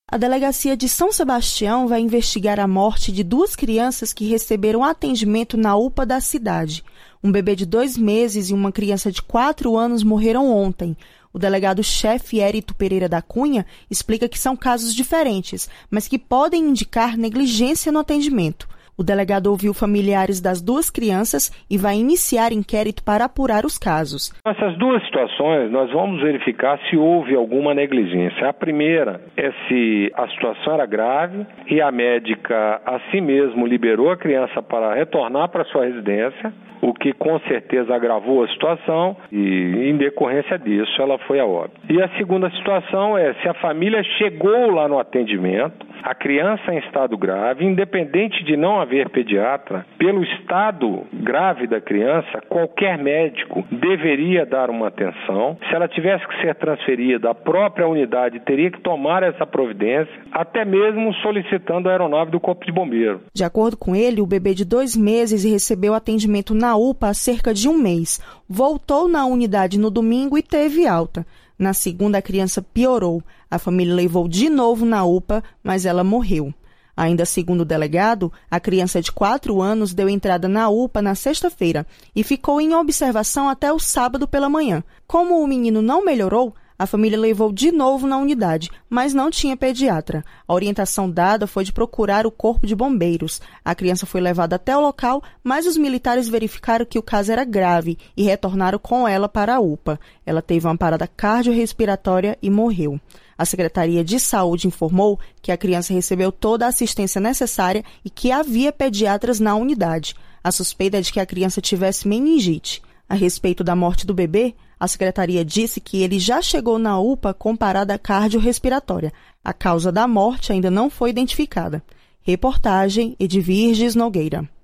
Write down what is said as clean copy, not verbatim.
A Delegacia de São Sebastião vai investigar a morte de 2 crianças que receberam atendimento na UPA da cidade. Um bebê de 2 meses e uma criança de 4 anos morreram ontem. O delegado-chefe Érito Pereira da Cunha explica que são casos diferentes, mas que podem indicar negligência no atendimento. O delegado ouviu familiares das 2 crianças e vai iniciar inquérito para apurar os casos. Nessas 2 situações, nós vamos verificar se houve alguma negligência. A primeira é se a situação era grave e a médica, assim mesmo, liberou a criança para retornar para sua residência, o que com certeza agravou a situação e, em decorrência disso, ela foi a óbito. E a segunda situação é se a família chegou lá no atendimento, a criança em estado grave, independente de não haver pediatra, pelo estado grave da criança, qualquer médico deveria dar uma atenção. Se ela tivesse que ser transferida, a própria unidade teria que tomar essa providência, até mesmo solicitando a aeronave do Corpo de Bombeiro. De acordo com ele, o bebê de 2 meses recebeu atendimento na UPA há cerca de 1 mês. Voltou na unidade no domingo e teve alta. Na segunda, a criança piorou. A família levou de novo na UPA, mas ela morreu. Ainda segundo o delegado, a criança de 4 anos deu entrada na UPA na sexta-feira e ficou em observação até o sábado pela manhã. Como o menino não melhorou, a família levou de novo na unidade, mas não tinha pediatra. A orientação dada foi de procurar o Corpo de Bombeiros. A criança foi levada até o local, mas os militares verificaram que o caso era grave e retornaram com ela para a UPA. Ela teve uma parada cardiorrespiratória e morreu. A Secretaria de Saúde informou que a criança recebeu toda a assistência necessária e que havia pediatras na unidade. A suspeita é de que a criança tivesse meningite. A respeito da morte do bebê, a Secretaria disse que ele já chegou na UPA com parada cardiorrespiratória. A causa da morte ainda não foi identificada. Reportagem Edvirges Nogueira.